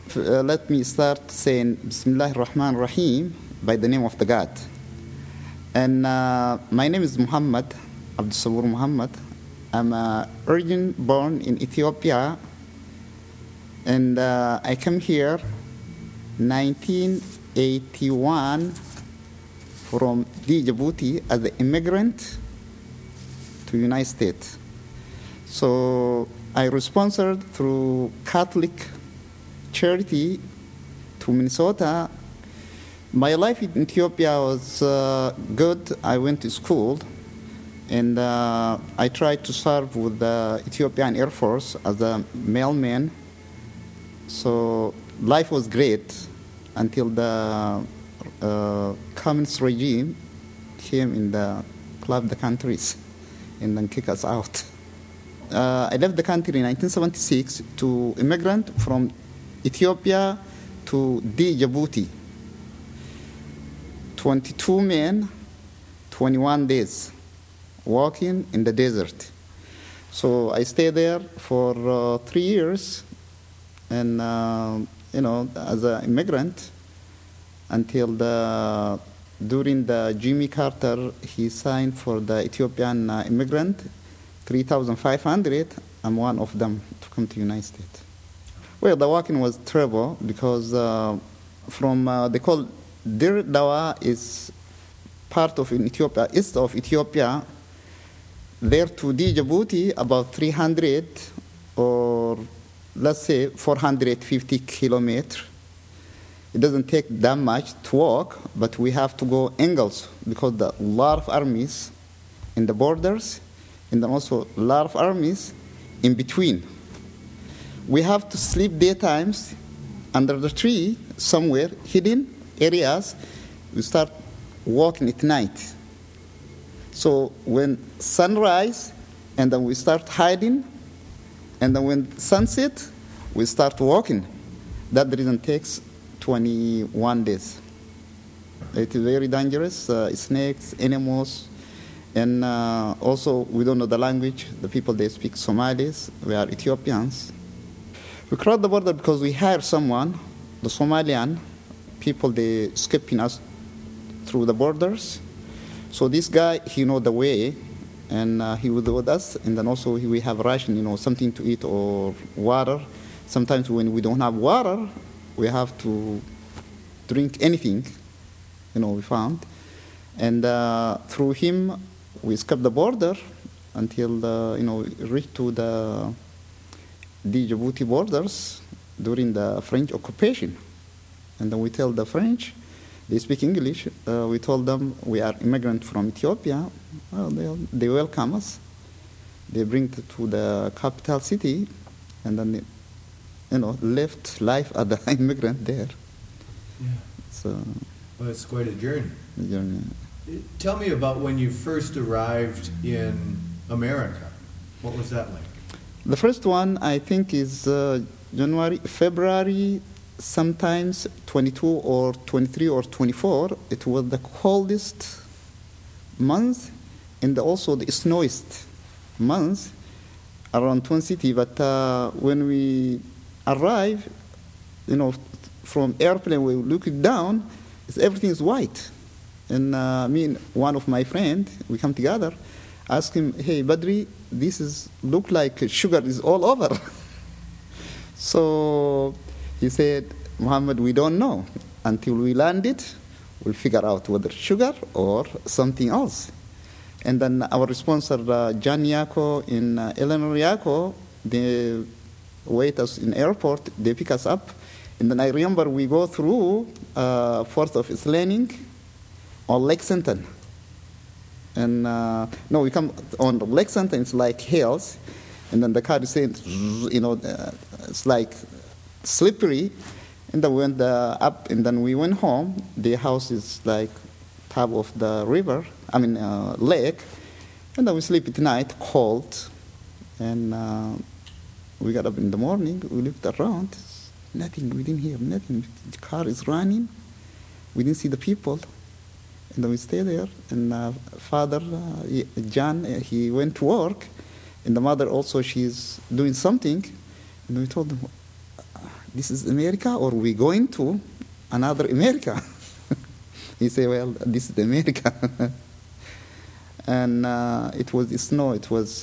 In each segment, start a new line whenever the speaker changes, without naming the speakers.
let me start saying Bismillah ar-Rahman ar-Rahim by the name of the God. And my name is Muhammad, Abdul Sabur Muhammad. I'm originally born in Ethiopia, and I came here 1981 from Djibouti as an immigrant to United States. So I was sponsored through Catholic charity to Minnesota. My life in Ethiopia was good. I went to school, and I tried to serve with the Ethiopian Air Force as a mailman. So life was great until the communist regime came in the club the countries and then kicked us out. I left the country in 1976 to immigrant from Ethiopia to Djibouti. 22 men, 21 days, walking in the desert. So I stayed there for 3 years, and as an immigrant, until during the Jimmy Carter, he signed for the Ethiopian immigrant, 3,500. I'm one of them to come to the United States. Well, the walking was terrible because they call Dir Dawa is part of in Ethiopia, east of Ethiopia. There to Djibouti, about 300 or let's say 450 kilometers. It doesn't take that much to walk, but we have to go angles because there are a lot of armies in the borders, and then also a lot of armies in between. We have to sleep daytimes under the tree somewhere, hidden areas. We start walking at night. So when sunrise, and then we start hiding, and then when sunset, we start walking. That reason takes 21 days. It is very dangerous, snakes, animals, and also we don't know the language. The people, they speak Somalis. We are Ethiopians. We crossed the border because we hired someone, the Somalian people, they skipping us through the borders. So this guy, he know the way, and he was with us, and then also we have ration, something to eat or water. Sometimes when we don't have water, we have to drink anything, we found. And through him, we escaped the border until, we reached to the Djibouti borders during the French occupation. And then we tell the French, they speak English. We told them we are immigrants from Ethiopia. Well, they welcome us. They bring to the capital city, and then left life as an immigrant there.
Yeah.
So,
well, it's quite a journey.
Journey.
Tell me about when you first arrived in America. What was that like?
The first one, I think, is February, sometimes 22 or 23 or 24. It was the coldest month and also the snowiest month around Twin City. But when we arrived, from airplane, we look down, everything is white. And me and one of my friends, we come together, ask him, hey, Badri, this look like sugar is all over. So he said, Muhammad, we don't know. Until we land it, we'll figure out whether sugar or something else. And then our sponsor, John Yako in Eleanor Yako, they wait us in airport, they pick us up. And then I remember we go through 4th of its landing on Lexington. And we come on Lexington, it's like hills. And then the car is saying, it's like slippery. And then we went up, and then we went home. The house is like top of the lake. And then we sleep at night, cold. And we got up in the morning, we looked around, nothing, we didn't hear nothing. The car is running, we didn't see the people. And then we stayed there, and father, John, he went to work, and the mother also, she's doing something. And we told them, this is America, or we going to another America? He said, well, this is America. And it was snow. It was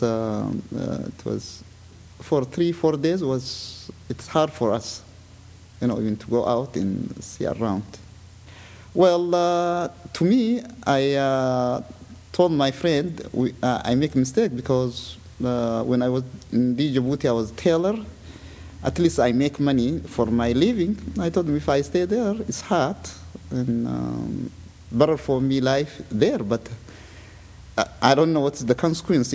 for 3-4 days. It's hard for us, even to go out and see around. Well, to me, I told my friend I make a mistake because when I was in Djibouti, I was a tailor. At least I make money for my living. I told him if I stay there, it's hard and better for me life there. But I don't know what's the consequence,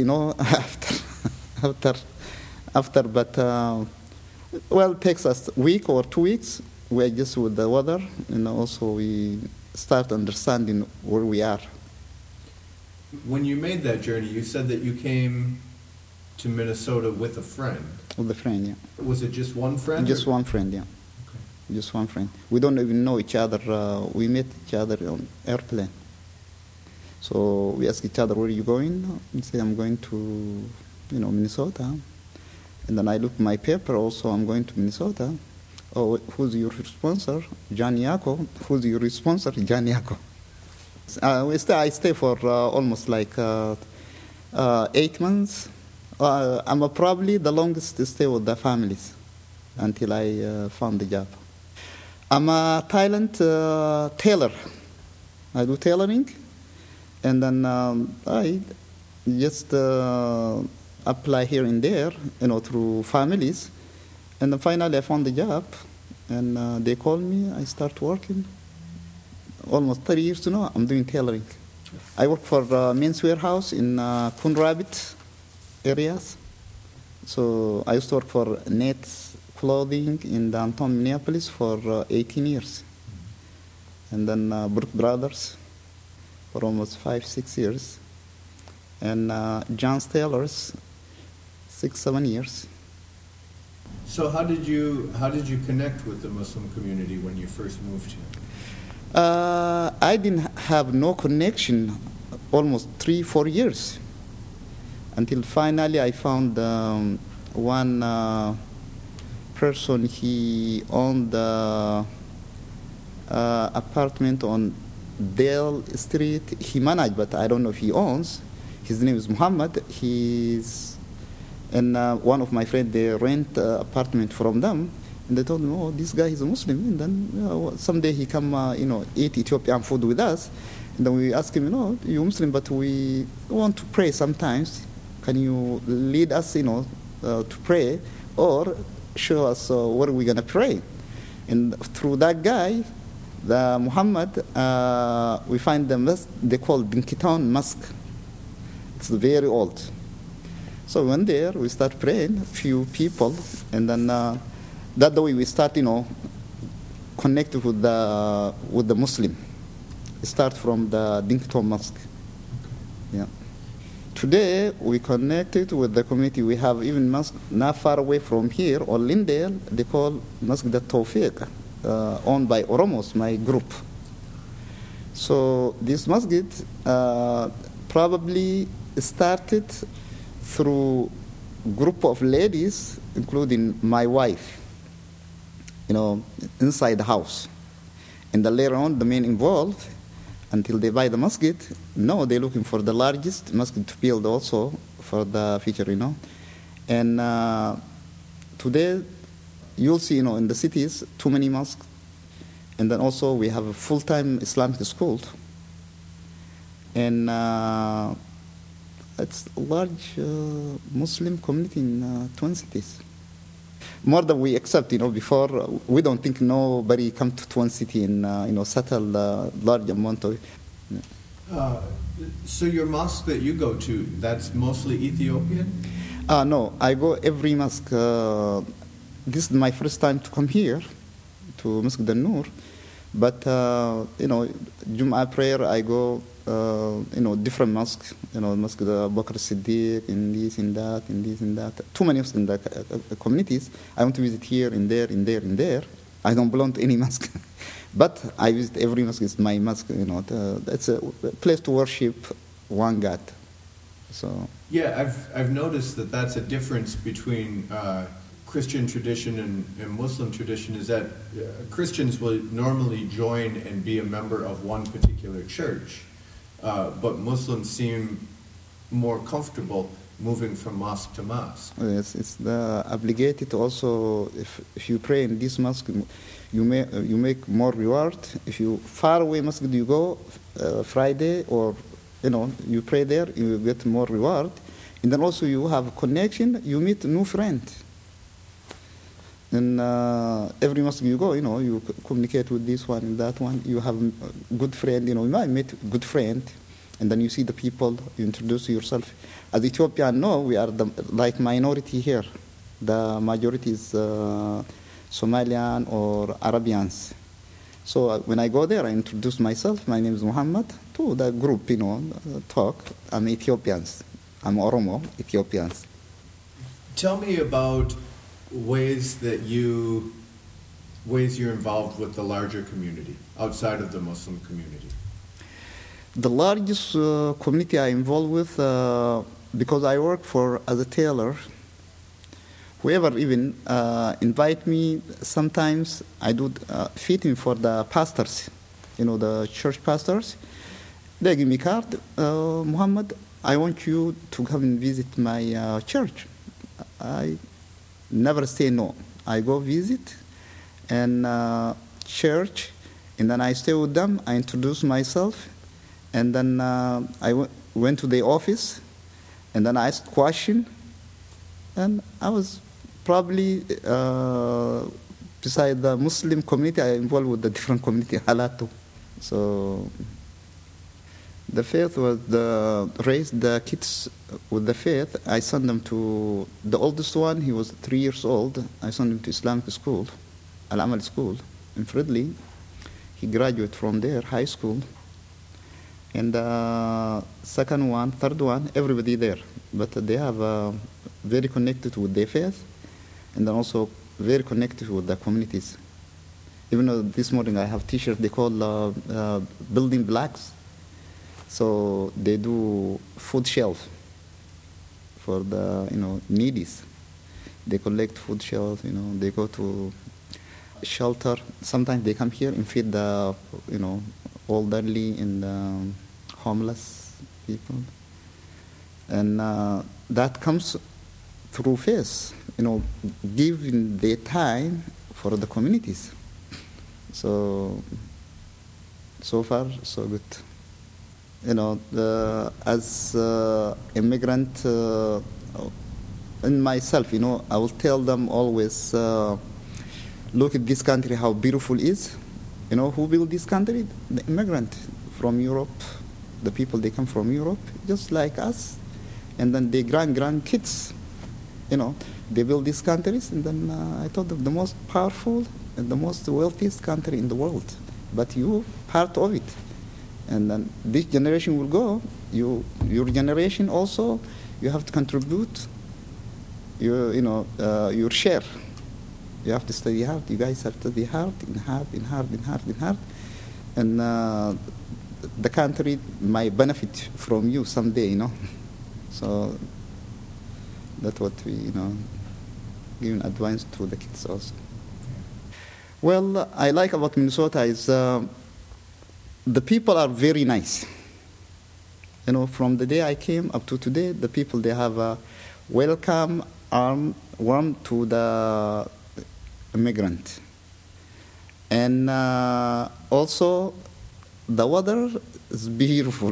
after. But well, it takes us a week or 2 weeks. We adjust with the weather, and also we start understanding where we are.
When you made that journey, you said that you came to Minnesota with a friend.
With a friend, yeah.
Was it just one friend?
Just one friend, yeah.
Okay.
Just one friend. We don't even know each other. We met each other on airplane. So we ask each other, where are you going? We say, I'm going to, Minnesota. And then I look at my paper also, I'm going to Minnesota. Oh, who's your sponsor? John Yako. Who's your sponsor? John Yako. I stay for almost like 8 months. I'm probably the longest stay with the families until I found the job. I'm a Thailand tailor. I do tailoring, and then I just apply here and there, through families, and then finally I found the job, and they called me. I start working. Almost 30 years now, I'm doing tailoring. I work for Men's Warehouse in Coon Rapids areas. So I used to work for Nets Clothing in downtown Minneapolis for 18 years. And then Brook Brothers for almost 5-6 years. And John's Tailors, 6-7 years.
So how did you connect with the Muslim community when you first moved here?
I didn't have no connection almost 3-4 years until finally I found one person. He owned the apartment on Dale Street. He managed, but I don't know if he owns. His name is Muhammad. And one of my friends, they rent apartment from them. And they told me, oh, this guy is a Muslim. And then someday he come, eat Ethiopian food with us. And then we ask him, you're Muslim, but we want to pray sometimes. Can you lead us, to pray, or show us where we're going to pray? And through that guy, the Muhammad, we find the mosque, they call Dinkiton Mosque. It's very old. So we went there, we start praying, a few people, and then that way we start, connect with the Muslim. Start from the Dinkiton Mosque. Yeah. Today we connected with the community. We have even mosque not far away from here, or Lindale. They call Masjid Tawfiq, owned by Oromos, my group. So this masjid probably started through group of ladies, including my wife, inside the house. And then later on, the men involved, until they buy the masjid, no, they're looking for the largest masjid to build also for the future, And today, you'll see, in the cities, too many mosques. And then also we have a full-time Islamic school. And it's a large Muslim community in Twin Cities. More than we accept, before we don't think nobody come to Twin City and, settle a large amount of. Yeah.
So your mosque that you go to, that's mostly Ethiopian?
No, I go every mosque. This is my first time to come here, to Masjid al-Nur. But, Jum'ah prayer, I go, different mosques, Masjid Bakr Siddiq, and this and that, and this and that. Too many mosques in the communities. I want to visit here and there and there and there. I don't belong to any mosque. But I visit every mosque. It's my mosque, It's a place to worship one God. So.
Yeah, I've noticed that that's a difference between Christian tradition and Muslim tradition is that Christians will normally join and be a member of one particular church, but Muslims seem more comfortable moving from mosque to mosque.
Yes, it's the obligated also. If you pray in this mosque, you make more reward. If you far away mosque you go Friday, or you pray there, you get more reward. And then also you have a connection, you meet a new friend. And every mosque you go, you communicate with this one and that one. You have a good friend, you might meet a good friend, and then you see the people, you introduce yourself. As Ethiopian, we are like minority here. The majority is Somalian or Arabians. So when I go there, I introduce myself. My name is Muhammad. To the group, talk. I'm Ethiopians. I'm Oromo, Ethiopians.
Tell me about ways you're involved with the larger community, outside of the Muslim community.
The largest community I'm involved with, because I work as a tailor, whoever even invite me, sometimes I do fitting for the pastors, the church pastors. They give me card, Muhammad, I want you to come and visit my church. I never say no. I go visit and church, and then I stay with them. I introduce myself, and then I went to the office, and then I asked question, and I was probably beside the Muslim community, I involved with the different community, Halatu. So the faith was raised the kids with the faith. I sent them to the oldest one. He was 3 years old. I sent him to Islamic school, Al Amal school in Fridley. He graduated from there, high school. And the second one, third one, everybody there. But they have very connected with their faith, and then also very connected with the communities. Even though this morning I have T-shirts they call building blocks. So they do food shelf for the needies. They collect food shelves. They go to shelter. Sometimes they come here and feed the elderly and homeless people. And that comes through faith. Giving their time for the communities. So far so good. As immigrant in myself, I will tell them always, look at this country, how beautiful it is. Who built this country? The immigrant from Europe. The people, they come from Europe, just like us. And then their grandkids, they build these countries. And then I thought of the most powerful and the most wealthiest country in the world. But you part of it. And then this generation will go. Your generation also, you have to contribute your share. You have to study hard. You guys have to study hard. And the country might benefit from you someday, So that's what we, giving advice to the kids also. Well, I like about Minnesota is the people are very nice. From the day I came up to today, the people, they have a welcome arm warm to the immigrant. And also, the weather is beautiful.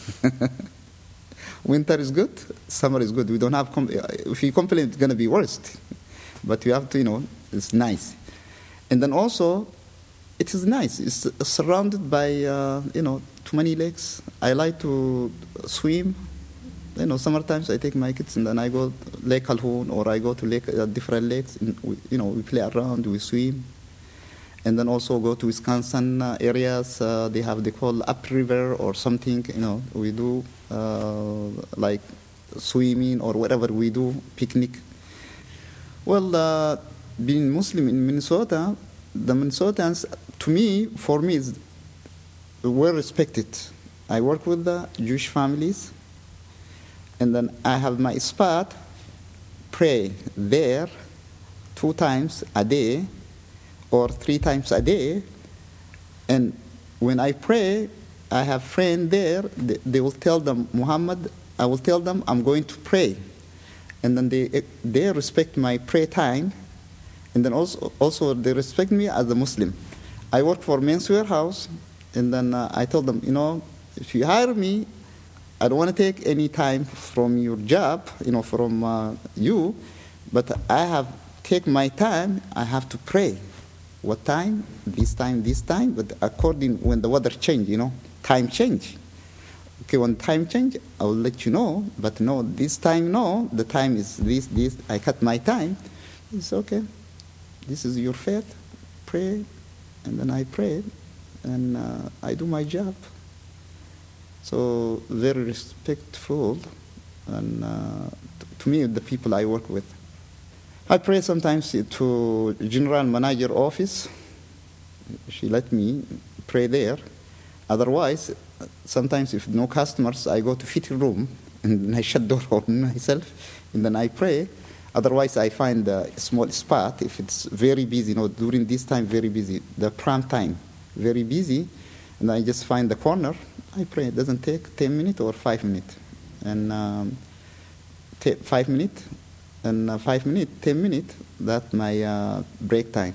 Winter is good, summer is good. We don't have, if you complain, it's going to be worst. But you have to, it's nice. And then also, it is nice. It's surrounded by, too many lakes. I like to swim. Summertime I take my kids and then I go to Lake Calhoun or I go to different lakes. And we play around, we swim. And then also go to Wisconsin areas. They call upriver or something. We do like swimming or whatever we do, picnic. Well, being Muslim in Minnesota, the Minnesotans, for me, is well respected. I work with the Jewish families, and then I have my spot, pray there 2 times a day or 3 times a day. And when I pray, I have friends there, they will tell them, Muhammad, I will tell them I'm going to pray. And then they respect my prayer time. And then also they respect me as a Muslim. I work for Men's Warehouse, and then I told them, if you hire me, I don't want to take any time from your job, from you, but I have take my time, I have to pray. What time? This time, but according when the weather change, time change. Okay, when time change, I will let you know, but no, this time, no, the time is this, I cut my time. It's okay. This is your faith, pray, and then I pray, and I do my job. So very respectful, and to me, the people I work with. I pray sometimes to General Manager office. She let me pray there. Otherwise, sometimes if no customers, I go to fitting room and I shut door on myself, and then I pray. Otherwise, I find a small spot if it's very busy. During this time, very busy. The prime time, very busy, and I just find the corner. I pray. It doesn't take 10 minutes or 5 minutes, and 5 minutes. And 5 minutes, 10 minutes, that's my break time.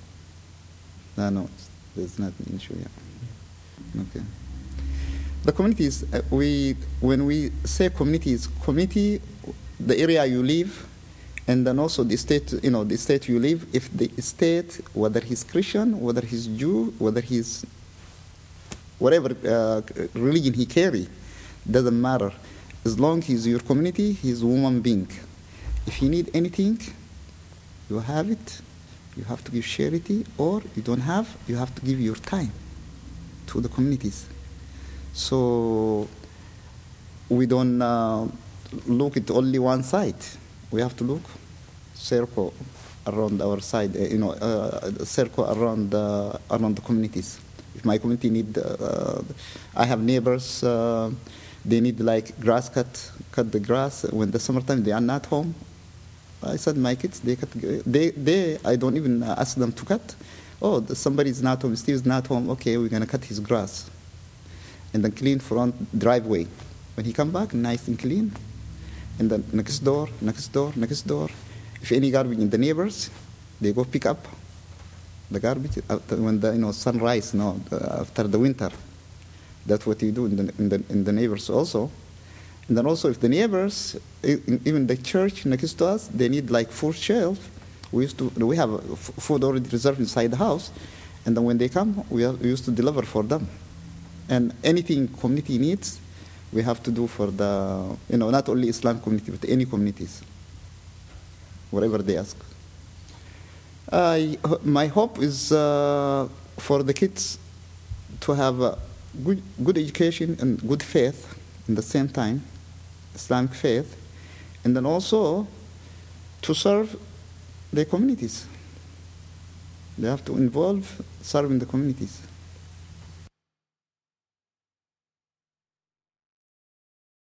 No, there's not an issue yet. Okay. The communities, when we say communities, community, the area you live, and then also the state, the state you live. If the state, whether he's Christian, whether he's Jew, whether he's whatever religion he carry, doesn't matter. As long as he's your community, he's a human being. If you need anything, you have it. You have to give charity, or you don't have, you have to give your time to the communities. So we don't look at only one side. We have to look circle around our side, circle around the communities. If my community need, I have neighbors, they need like grass cut the grass. When the summertime they are not home, I said my kids, they cut, I don't even ask them to cut. Oh, somebody's not home, Steve's not home, okay, we're gonna cut his grass. And then clean front driveway. When he come back, nice and clean. And then next door. If any garbage in the neighbors, they go pick up the garbage when the sunrise, after the winter. That's what you do in the neighbors also. And then also if the neighbors, even the church next to us, they need like food shelf. We have food already reserved inside the house, and then when they come, we used to deliver for them. And anything community needs, we have to do for the, not only Islam community, but any communities, whatever they ask. My hope is for the kids to have a good education and good faith in the same time, Islamic faith, and then also to serve their communities. They have to involve serving the communities.